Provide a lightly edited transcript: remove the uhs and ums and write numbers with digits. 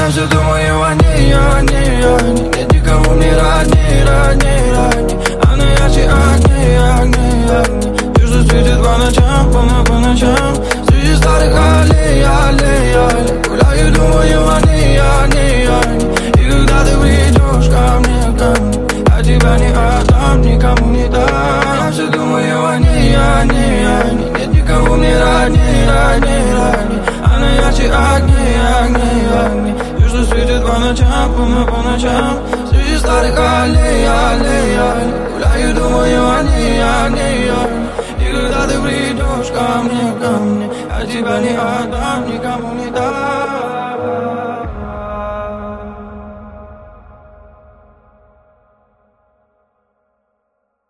все думаю о ней, о ней, о ней. Нет никого мне родней, родней, родней. Она ярче огней, огней, огней. Южно светит по ночам, по ночам. Среди старых аллей, аллей, аллей. Гуляю, думаю о ней, о ней, о ней. И когда ты придешь ко мне, я тебя не отдам, никому не дам. Я все думаю о ней, о ней, о ней. Нет никого мне родней, родней, родней. Она ярче огней, огней, огней. Южно светит по ночам, по ночам. Среди старых аллей, аллей, аллей. Гуляю, думаю о ней, о ней, о ней. И когда ты придешь ко мне, я тебя не отдам, никому не дам.